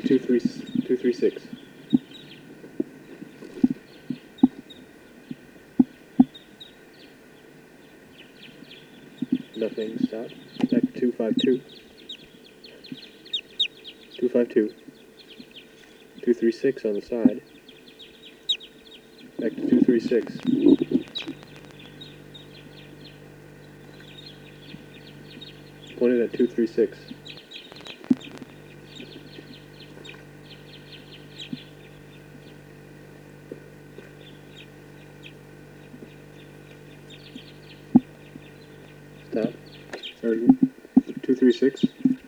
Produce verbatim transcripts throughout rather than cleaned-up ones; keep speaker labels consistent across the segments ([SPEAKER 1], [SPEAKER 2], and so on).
[SPEAKER 1] two three two three six. Nothing. Stop. Back to two five two. Two five two. Two three six on the side. Back to two three six. Pointed at two three six. Stop. Or two three six.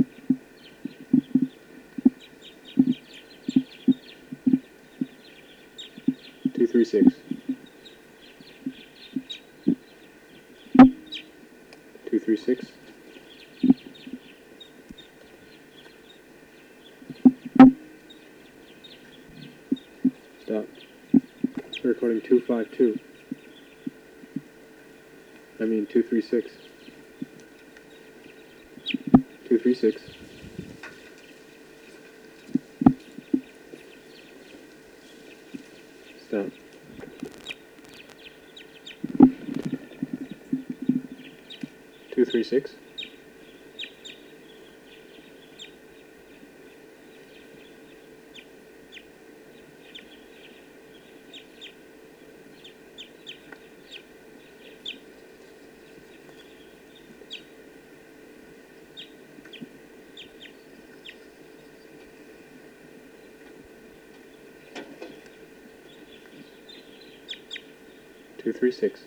[SPEAKER 1] Two three six. Two three six. Stop. We're recording two five two. I mean two three six. Two three six. Stop. Two three six. Two three six.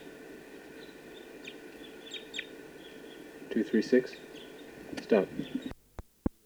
[SPEAKER 1] Two three six. Stop.